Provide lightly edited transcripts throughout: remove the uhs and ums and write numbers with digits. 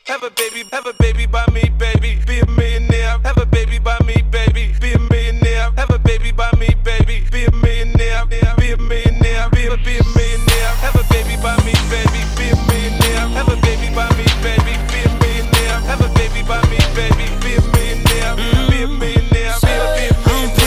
Have a baby by me, baby. Be a millionaire. Have a baby by me, baby. Be a millionaire. Have a baby by me, baby. Be a millionaire. Be a millionaire. Be a millionaire. Have a baby by me, baby. Be a millionaire. Have a baby by me, baby. Be a millionaire. Have a baby by me, baby. Be a millionaire. Be a millionaire. Be a millionaire.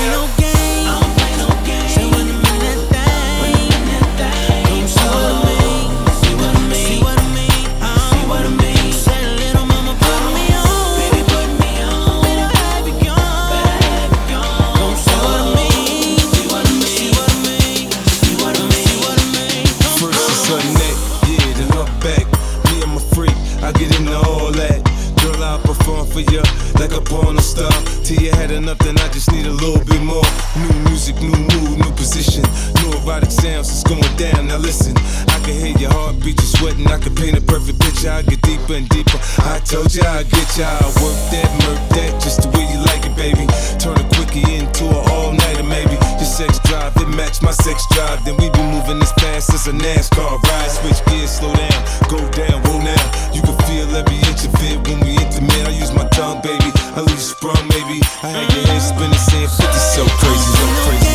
Ya like a porno star. Till you had enough, then I just need a little bit more. New music, new mood, new position. New erotic sounds, it's going down. Now listen, I can hear your heartbeat, you're sweating. I can paint a perfect picture. I get deeper and deeper. I told you I'd get ya. I work that, murk that, just the way you like it, baby. Turn a quickie into an all-nighter, maybe. Your sex drive, it match my sex drive. Then we be moving as fast as a NASCAR ride. Switch gears, slow down, go down, whoa now. You can feel every inch of it when we intimate. I use my tongue, baby. I leave you sprung, maybe. I had your head spinning, saying 50, so crazy, so crazy.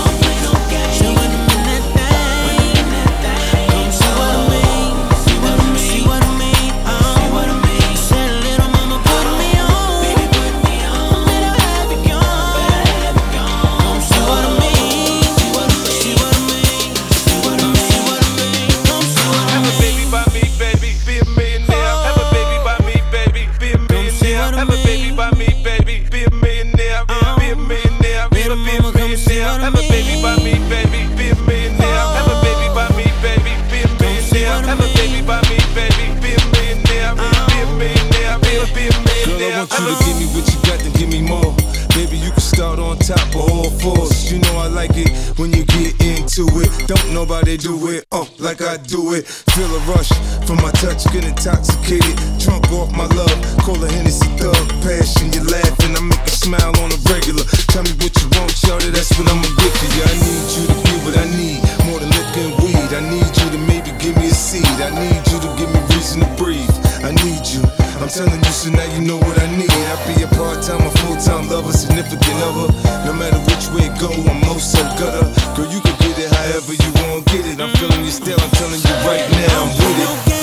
I want you to give me what you got, then give me more. Baby, you can start on top of all fours. You know I like it when you get into it. Don't nobody do it, like I do it. Feel a rush from my touch, get intoxicated. Drunk off my love, call a Hennessy thug. Passion, you laughing, I make you smile on a regular. Tell me what you want, shawty, that's what I'ma give to you. I need you to be what I need, more than liquor and weed. I need you to maybe give me a seed. I need you to give me reason to breathe. I need you, I'm telling you, so now you know what I need. I be a part-time or full-time lover, significant other. No matter which way it go, I'm most so gutter. Girl, you can get it however you want, get it. I'm feeling you still, I'm telling you right now, I'm with it.